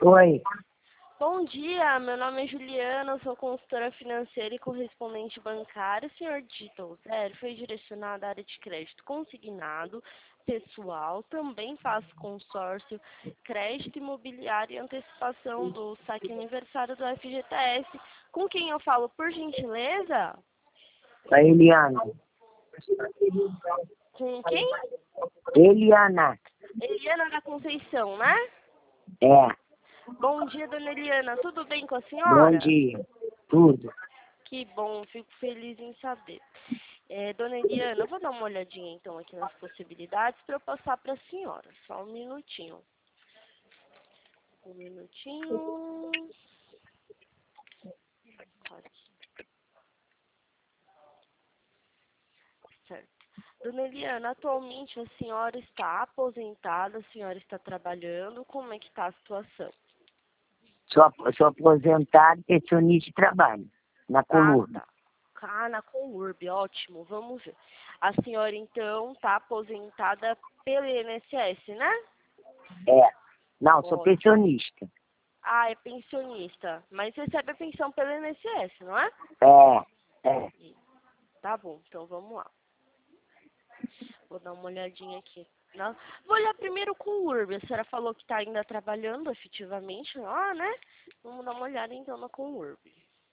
Oi. Bom dia, meu nome é Juliana, eu sou consultora financeira e correspondente bancário. O senhor digitou 0 foi direcionado à área de crédito consignado, pessoal, também faço consórcio, crédito imobiliário e antecipação do saque aniversário do FGTS. Com quem eu falo, por gentileza? A Eliana. Com quem? Eliana. Eliana da Conceição, né? É. Bom dia, dona Eliana. Tudo bem com a senhora? Bom dia. Tudo. Que bom, fico feliz em saber. Dona Eliana, eu vou dar uma olhadinha então aqui nas possibilidades para eu passar para a senhora. Só um minutinho. Um minutinho. Tá aqui. Certo. Dona Eliana, atualmente a senhora está aposentada, a senhora está trabalhando, como é que está a situação? Sou aposentado, pensionista e trabalho na Colurb. Tá. Na Colurb, ótimo, vamos ver. A senhora então está aposentada pelo INSS, né? É. Não, sou Ótimo. pensionista. Ah, é pensionista, mas recebe a pensão pelo INSS, não é? É. Tá bom, então vamos lá. Vou dar uma olhadinha aqui. Não. Vou olhar primeiro com o URB. A senhora falou que está ainda trabalhando efetivamente lá, né? Vamos dar uma olhada então na com o URB.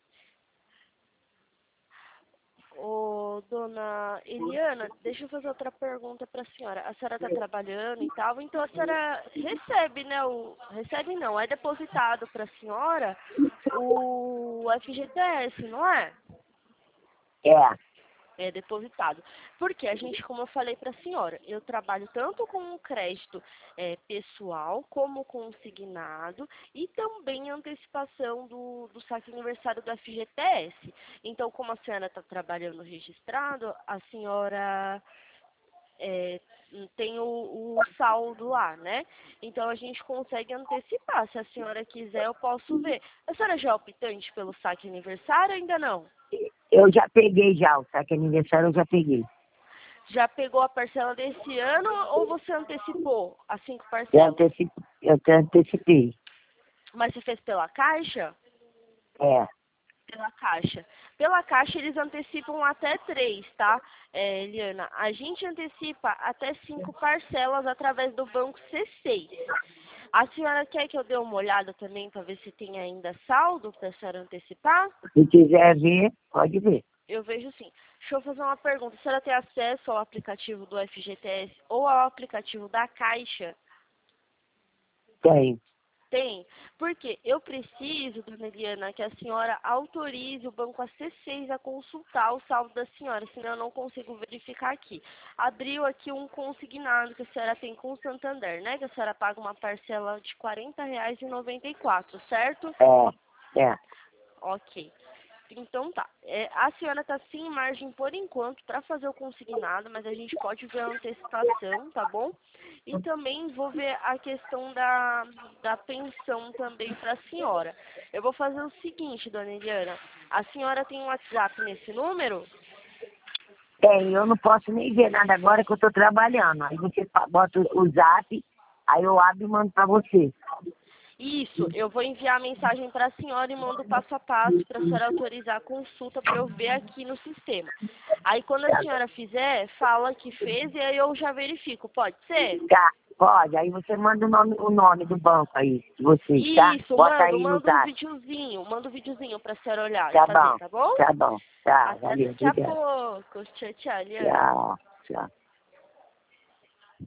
Ô, dona Eliana, deixa eu fazer outra pergunta para a senhora. A senhora está trabalhando e tal, então a senhora recebe, né? Recebe não, é depositado para a senhora o FGTS, não é? É depositado. Porque a gente, como eu falei para a senhora, eu trabalho tanto com o crédito pessoal, como consignado, e também antecipação do saque aniversário do FGTS. Então, como a senhora está trabalhando registrado, a senhora tem o saldo lá, né? Então, a gente consegue antecipar. Se a senhora quiser, eu posso ver. A senhora já é optante pelo saque aniversário ou ainda não? Eu já peguei já, o saque aniversário eu já peguei. Já pegou a parcela desse ano ou você antecipou as 5 parcelas? Eu antecipei. Mas você fez pela Caixa? É. Pela Caixa. Pela Caixa eles antecipam até 3, tá, Eliana? A gente antecipa até 5 parcelas através do banco C6. A senhora quer que eu dê uma olhada também para ver se tem ainda saldo para a senhora antecipar? Se quiser ver, pode ver. Eu vejo sim. Deixa eu fazer uma pergunta. A senhora tem acesso ao aplicativo do FGTS ou ao aplicativo da Caixa? Tem. Tem. Porque eu preciso, dona Eliana, que a senhora autorize o banco a C6 a consultar o saldo da senhora, senão eu não consigo verificar aqui. Abriu aqui um consignado que a senhora tem com o Santander, né? Que a senhora paga uma parcela de R$ 40,94, certo? É. Ok. Então tá. A senhora está sem margem por enquanto para fazer o consignado, mas a gente pode ver a antecipação, tá bom? E também vou ver a questão da pensão também para a senhora. Eu vou fazer o seguinte, dona Eliana. A senhora tem um WhatsApp nesse número? Tem, eu não posso nem ver nada agora que eu estou trabalhando. Aí você bota o zap, aí eu abro e mando para você. Isso, eu vou enviar a mensagem para a senhora e mando passo a passo para a senhora autorizar a consulta para eu ver aqui no sistema. Aí quando a senhora fizer, fala que fez e aí eu já verifico, pode ser? Tá, pode. Aí você manda o nome do banco aí, de vocês, tá? Isso, Bota aí no manda um zap. videozinho, manda um videozinho pra senhora olhar e Tá fazer, bom, tá bom? tá bom. Tá, Até valeu, daqui a obrigado. pouco. Tchau, tchau, Liana. Tchau, tchau.